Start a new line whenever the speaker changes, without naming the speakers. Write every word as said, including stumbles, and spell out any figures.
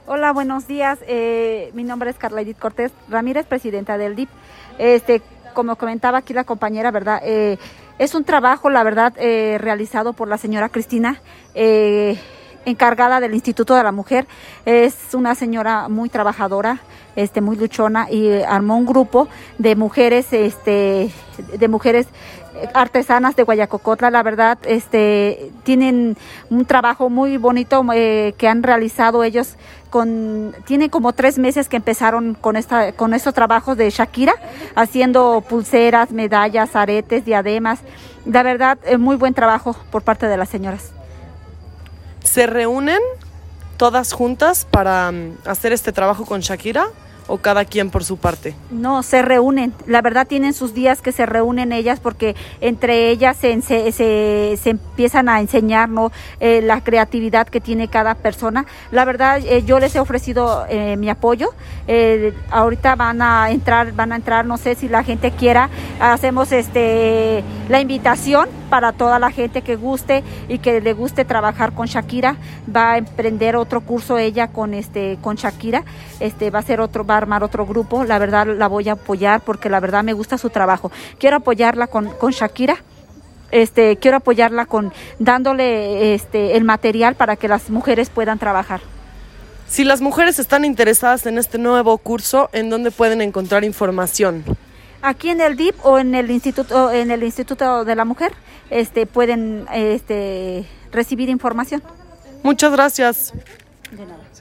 Hola, buenos días. Eh, mi nombre es Carla Edith Cortés Ramírez, presidenta del D I P. Este, como comentaba aquí la compañera, ¿verdad? Eh, es un trabajo, la verdad, eh, realizado por la señora Cristina, eh, encargada del Instituto de la Mujer. Es una señora muy trabajadora, este, muy luchona, y armó un grupo de mujeres, este, de mujeres artesanas de Guayacocotla. La verdad, este, tienen un trabajo muy bonito eh, que han realizado ellos. Con, tienen como tres meses que empezaron con esta, con estos trabajos de Shakira, haciendo pulseras, medallas, aretes, diademas. La verdad, eh, muy buen trabajo por parte de las señoras.
¿Se reúnen todas juntas para um, hacer este trabajo con Shakira o cada quien por su parte?
No, se reúnen. La verdad, tienen sus días que se reúnen ellas, porque entre ellas se, se, se, se empiezan a enseñar, ¿no? eh, la creatividad que tiene cada persona. La verdad, eh, yo les he ofrecido eh, mi apoyo. Eh, ahorita van a entrar, van a entrar, no sé si la gente quiera, hacemos este la invitación para toda la gente que guste y que le guste trabajar con Shakira. Va a emprender otro curso ella con este con Shakira. Este va a ser otro, va a armar otro grupo. La verdad la voy a apoyar porque la verdad me gusta su trabajo. Quiero apoyarla con, con Shakira. Este, quiero apoyarla con dándole este el material para que las mujeres puedan trabajar.
Si las mujeres están interesadas en este nuevo curso, ¿en dónde pueden encontrar información?
Aquí en el D I P o en el Instituto, en el Instituto de la Mujer, este, pueden este, recibir información.
Muchas gracias.
De nada.